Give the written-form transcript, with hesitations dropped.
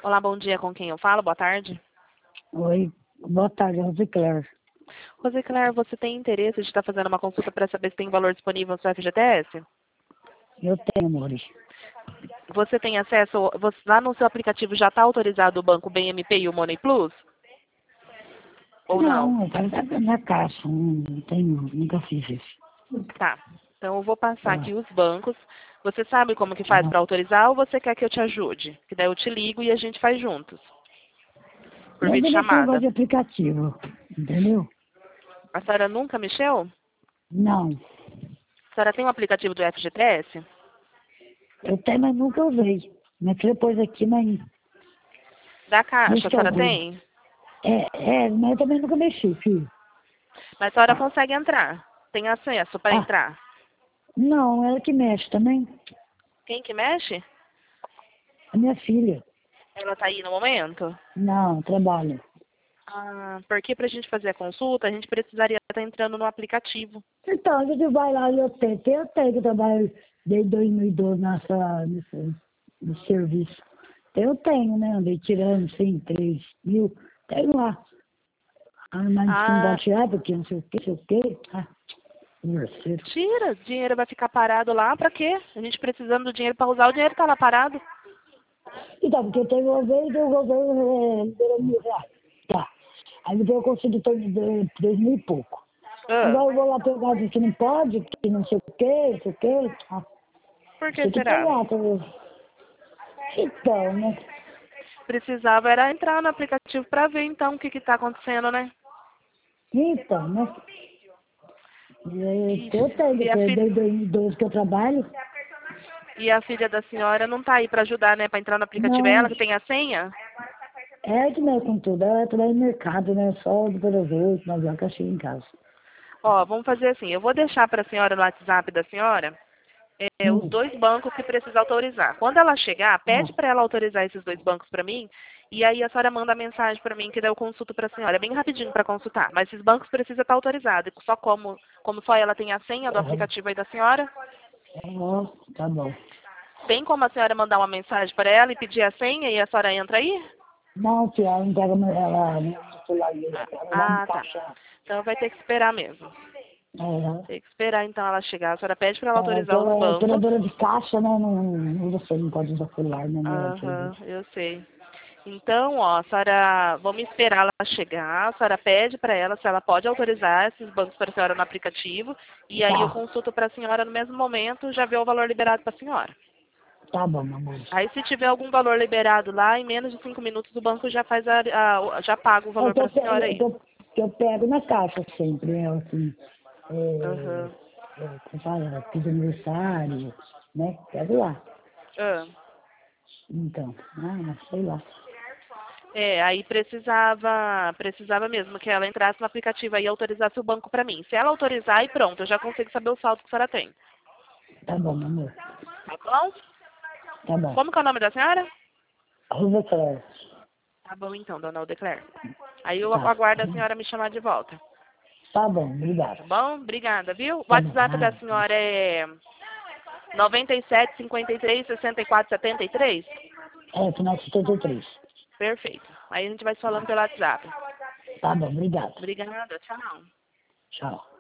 Olá, bom dia, com quem eu falo? Boa tarde. Oi, boa tarde, Rosicler. Rosicler, você tem interesse de estar fazendo uma consulta para saber se tem valor disponível no seu FGTS? Eu tenho, amores. Você tem acesso, lá no seu aplicativo já está autorizado o banco BMP e o Money Plus? Ou não? Não, tá na caixa, não tenho, nunca fiz isso. Tá. Então eu vou passar Ah, aqui os bancos. Você sabe como que faz ah. para autorizar ou você quer que eu te ajude? Que daí eu te ligo e a gente faz juntos. Por Mas eu não tenho negócio videochamada. de aplicativo, entendeu? A senhora nunca mexeu? Não, A senhora tem um aplicativo do FGTS? eu tenho, mas nunca usei. Minha filha pôs aqui, mas Da Caixa, a deixa eu senhora ver. tem? Mas eu também nunca mexi, filho. Mas a senhora consegue entrar. Tem acesso para Ah, entrar. não, ela que mexe também. Quem que mexe? A minha filha. Ela tá aí no momento? Não, trabalha. Ah, porque pra gente fazer a consulta, a gente precisaria estar entrando no aplicativo. Então, a gente vai lá e eu tenho que trabalho desde 2012 nesse serviço. Eu tenho, né? Andei tirando, sim, 3 mil. Tenho lá. Ah, mas que não Ah, pode tirar, porque não sei o que, sei o que. Ah, converseiro. tira. O dinheiro vai ficar parado lá pra quê? A gente precisando do dinheiro para usar, o dinheiro tá lá parado. Então, porque teve uma vez o governo liberou R$ 1.000. Tá. Aí depois eu consegui ter 3 mil e pouco. Ah, Agora eu vou lá pegar diz que não pode, que não sei o que, não sei o que. Ah, por que tem que será? pegar, tá vendo? Então, né? Precisava era entrar no aplicativo pra ver então o que que tá acontecendo, né? Então, né? Eu Ixi, tenho, porque desde 2012 que eu trabalho. e a filha da senhora não tá aí pra ajudar, né? Pra entrar no aplicativo. É Não, ela que tem a senha? é que mexe com tudo. Ela trabalha no mercado, né? Só depois das 8, 9 horas que ela chega em casa. Ó, vamos fazer assim. Eu vou deixar pra senhora no WhatsApp da senhora os Hum. 2 bancos que precisa autorizar. Quando ela chegar, Ah, pede para ela autorizar esses 2 bancos para mim, e aí a senhora manda a mensagem para mim que daí eu consulto para a senhora. É bem rapidinho para consultar, mas esses bancos precisam estar autorizados. Só como só ela tem a senha do aham. aplicativo aí da senhora, Ah, tá bom. tem como a senhora mandar uma mensagem para ela e pedir a senha e a senhora entra aí? Não, tia, ela não pega ela no celular dele, ela vai no Tá. caixa. Então vai ter que esperar mesmo. É, Tem que esperar então ela chegar. A senhora pede para ela que autorizar os ela é bancos. operadora de caixa, né? Não usa, não pode usar celular, né? No Aham, serviço. eu sei. Então, ó, a senhora, vamos esperar ela chegar, a senhora pede para ela se ela pode autorizar esses bancos para a senhora no aplicativo, e aí eu Tá, consulto para a senhora no mesmo momento, já vê o valor liberado para a senhora. tá bom, meu amor. Aí se tiver algum valor liberado lá, em menos de 5 minutos o banco já faz já paga o É valor para a senhora aí. que eu pego na caixa sempre, né? Assim, Aham. como fala, fiz aniversário, né? Pego lá. Ah. Então, sei lá. Aí precisava mesmo que ela entrasse no aplicativo aí e autorizasse o banco para mim. Se ela autorizar, aí pronto, eu já consigo saber o saldo que a senhora tem. Tá bom, meu amor. Tá bom? Tá bom. Como que é o nome da senhora? Arroba Clara. Tá bom então, dona Aldecler. Aí eu Tá. aguardo a senhora me chamar de volta. Tá bom, obrigado. Tá bom? Obrigada, viu? O Tá bom, WhatsApp da nada. senhora é 97 53 64 73? Final 73. Perfeito. Aí a gente vai se falando pelo WhatsApp. Tá bom, obrigado. Obrigada, tchau. Tchau.